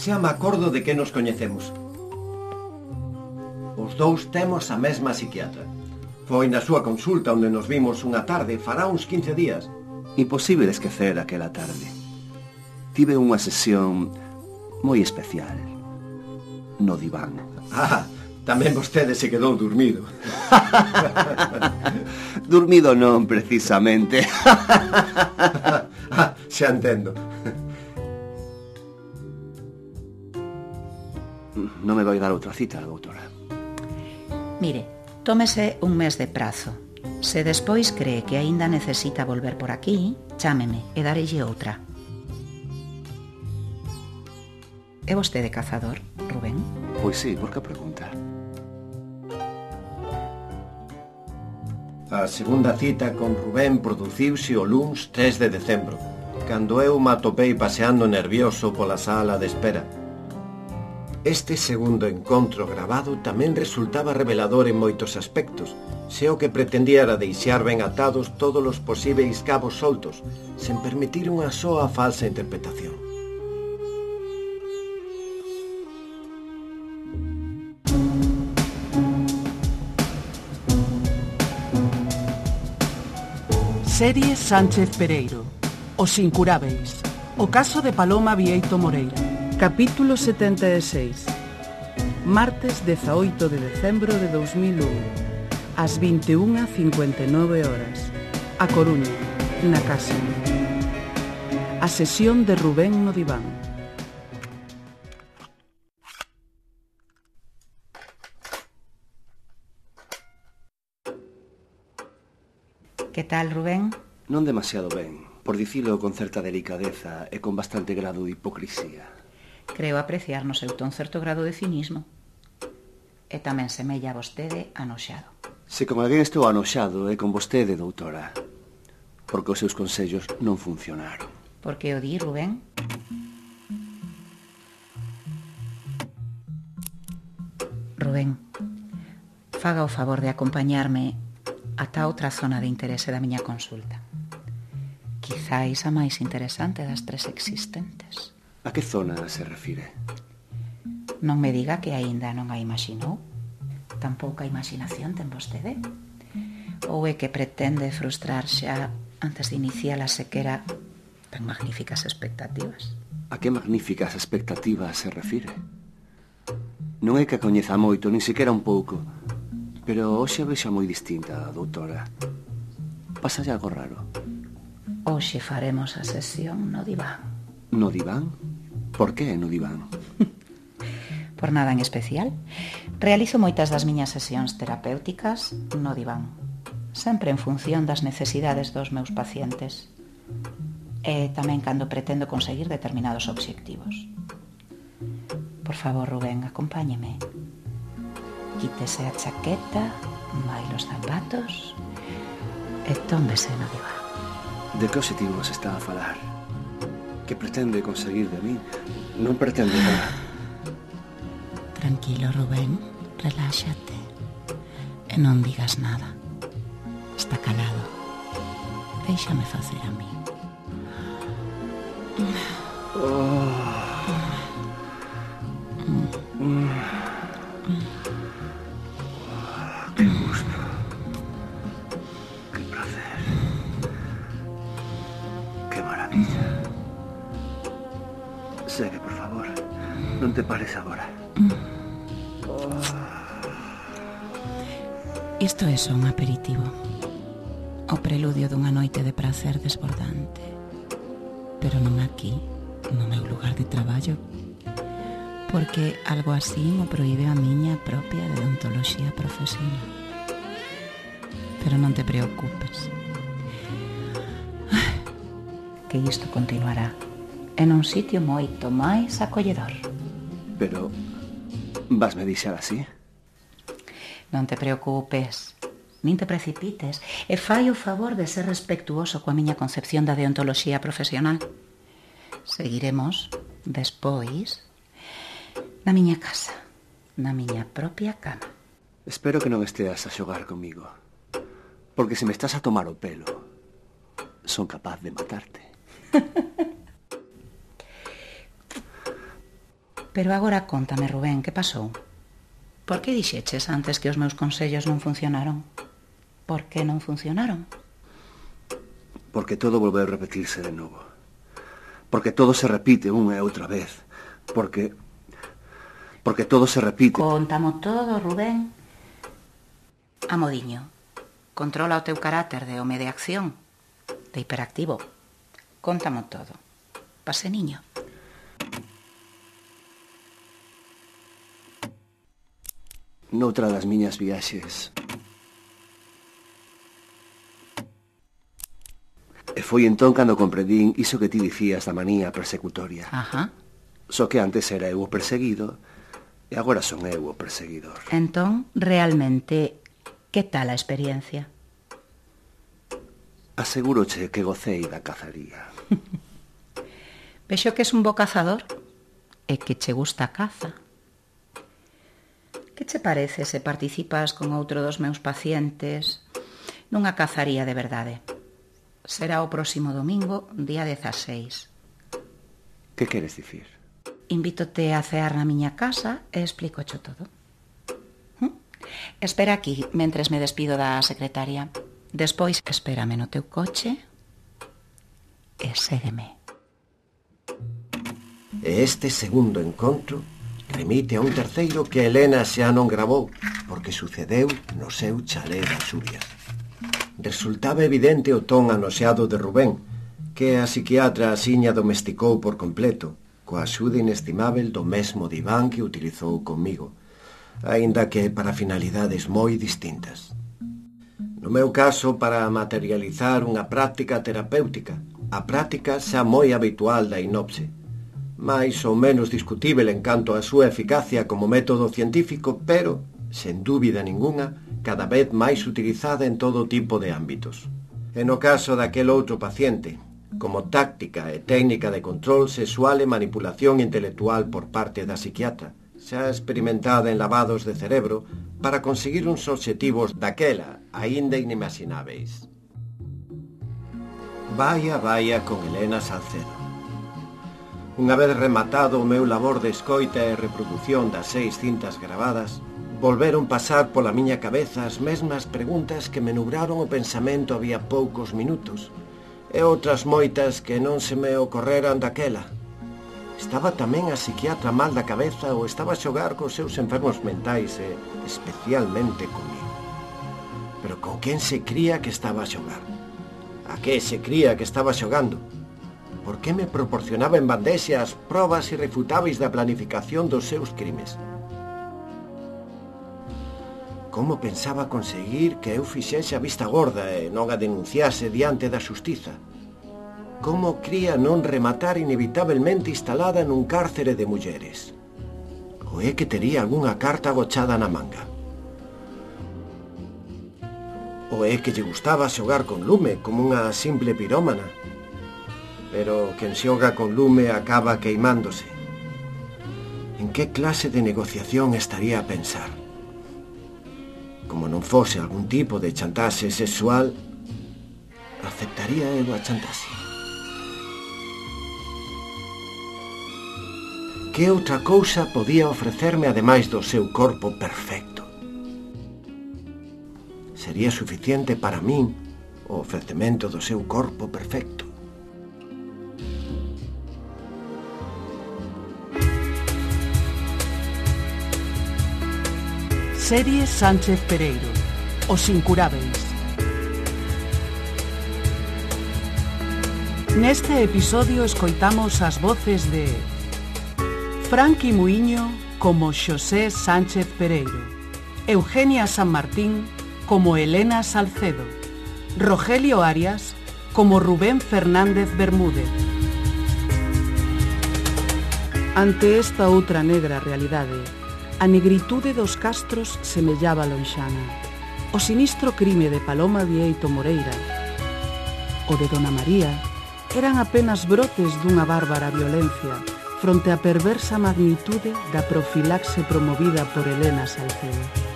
Xa me acordo de que nos coñecemos. Os dous temos a mesma psiquiatra. Foi na súa consulta onde nos vimos unha tarde, fará uns 15 días. Imposible esquecer aquela tarde. Tive unha sesión moi especial no diván. Tamén vostede se quedou dormido. Dormido non, precisamente. Xa entendo. Non me vai dar outra cita, doutora? Mire, tómese un mes de prazo. Se despois cree que aínda necesita volver por aquí, chámeme e darelle outra. É vostede cazador, Rubén? Pois sí, por que pregunta? A segunda cita con Rubén produciuse o luns 3 de decembro, cando eu me atopei paseando nervioso pola sala de espera. Este segundo encontro gravado tamén resultaba revelador en moitos aspectos, se o que pretendía era deixar ben atados todos os posíveis cabos soltos, sen permitir unha soa falsa interpretación. Serie Sánchez Pereiro. Os incurábeis. O caso de Paloma Vieito Moreira. Capítulo 76. Martes 18 de decembro de 2001. Ás 21:59 horas. A Coruña, na casa. A sesión de Rubén no diván. Que tal, Rubén? Non demasiado ben, por dicilo con certa delicadeza e con bastante grado de hipocrisía. Creo apreciar no seu ton certo grado de cinismo. E tamén semella a vostede anoxado. Se con alguén estou anoxado é con vostede, doutora, porque os seus consellos non funcionaron. Por que o di, Rubén? Rubén, faga o favor de acompañarme ata outra zona de interese da miña consulta. Quizáis a máis interesante das tres existentes. A que zona se refire? Non me diga que aínda non a imaxinou. Tampouca imaginación ten vostede? Ou é que pretende frustrar xa antes de iniciar a sequera tan magníficas expectativas? A que magníficas expectativas se refire? Non é que a coñeza moito, nin sequera un pouco, pero hoxe a vexa moi distinta, doutora. Pásalle algo raro. Hoxe faremos a sesión no diván. No diván? Por que no diván? Por nada en especial. Realizo moitas das miñas sesións terapéuticas no diván, sempre en función das necesidades dos meus pacientes e tamén cando pretendo conseguir determinados obxectivos. Por favor, Rubén, acompáñeme. Quítese a chaqueta, baile os zapatos e tómbese no diván. De que obxectivos está a falar? Que pretende conseguir de mí? Non pretende nada. Tranquilo, Rubén, reláxate e non digas nada. Está calado. Déixame facer a mí. Que gusto. Que placer. Que maravilla. Segue, por favor. Non te pares agora. Isto é só un aperitivo. O preludio dunha noite de prazer desbordante. Pero non aquí, no meu lugar de traballo, porque algo así mo proíbe a miña propia deontoloxía profesional. Pero non te preocupes, que isto continuará en un sitio moito máis acolledor. Pero vasme deixar así? Non te preocupes, nin te precipites, e fai o favor de ser respectuoso coa miña concepción da deontoloxía profesional. Seguiremos, despois, na miña casa, na miña propia cama. Espero que non esteas a xogar comigo, porque se me estás a tomar o pelo, son capaz de matarte. Pero agora contame, Rubén, que pasou? Por que dixeches antes que os meus consellos non funcionaron? Por que non funcionaron? Porque todo volveu a repetirse de novo. Porque todo se repite unha e outra vez. Porque todo se repite. Contamo todo, Rubén. Amodiño, controla o teu carácter de home de acción, de hiperactivo. Contamo todo. Pase, niño. Noutra das miñas viaxes. E foi entón cando comprendín iso que ti dicías da manía persecutoria. Ajá. Só que antes era eu o perseguido e agora son eu o perseguidor. Entón, realmente, que tal a experiencia? Asegúroche que gocei da cazaría. Vexo que es un bo cazador e que che gusta a caza. Que che parece se participas con outro dos meus pacientes nunha cazaría de verdade? Será o próximo domingo, día 16. Que queres dicir? Invítote a cear na miña casa e explícocho todo. Espera aquí, mentres me despido da secretaria. Despois, espérame no teu coche e ségueme. E este segundo encontro remite a un terceiro que Helena xa non gravou, porque sucedeu no seu chalé da Xuria. Resultaba evidente o ton anoxeado de Rubén, que a psiquiatra asiña domesticou por completo, coa axuda inestimável do mesmo diván que utilizou comigo, aínda que para finalidades moi distintas. No meu caso, para materializar unha práctica terapéutica, a práctica xa moi habitual da inopse, máis ou menos discutível en canto á súa eficacia como método científico, pero, sen dúbida ningunha, cada vez máis utilizada en todo tipo de ámbitos. E no caso daquel outro paciente, como táctica e técnica de control sexual e manipulación intelectual por parte da psiquiatra, xa experimentada en lavados de cerebro para conseguir uns obxectivos daquela aínda inimagináveis. Vaia con Helena Salcedo. Unha vez rematado o meu labor de escoita e reproducción das 6 cintas gravadas, volveron pasar pola miña cabeza as mesmas preguntas que me nubraron o pensamento había poucos minutos, e outras moitas que non se me ocorreran daquela. Estaba tamén a psiquiatra mal da cabeza ou estaba a xogar cos seus enfermos mentais e especialmente comigo? Pero con quen se cría que estaba a xogar? A que se cría que estaba xogando? Por que me proporcionaba en bandexa as probas irrefutáveis da planificación dos seus crimes? Como pensaba conseguir que eu fixese a vista gorda e non a denunciase diante da xustiza? Como cría non rematar inevitablemente instalada nun cárcere de mulleres? Ou é que tería algunha carta agochada na manga? Ou é que lle gustaba xogar con lume como unha simple pirómana? Pero quen xoga con lume acaba queimándose. En que clase de negociación estaría a pensar? Como non fose algún tipo de chantaxe sexual, aceptaría eu a chantaxe. Que outra cousa podía ofrecerme ademais do seu corpo perfecto? Sería suficiente para min o ofrecemento do seu corpo perfecto. Serie Sánchez Pereiro, Os Incurábeis. Neste episodio escoitamos as voces de Franqui Muiño como Xosé Sánchez Pereiro, Eugenia San Martín como Helena Salcedo, Rogelio Arias como Rubén Fernández Bermúdez. Ante esta outra negra realidade, a negritude dos castros semellaba lonxana. O sinistro crime de Paloma Vieito Moreira, o de Dona María, eran apenas brotes dunha bárbara violencia fronte á perversa magnitude da profilaxe promovida por Helena Salcedo.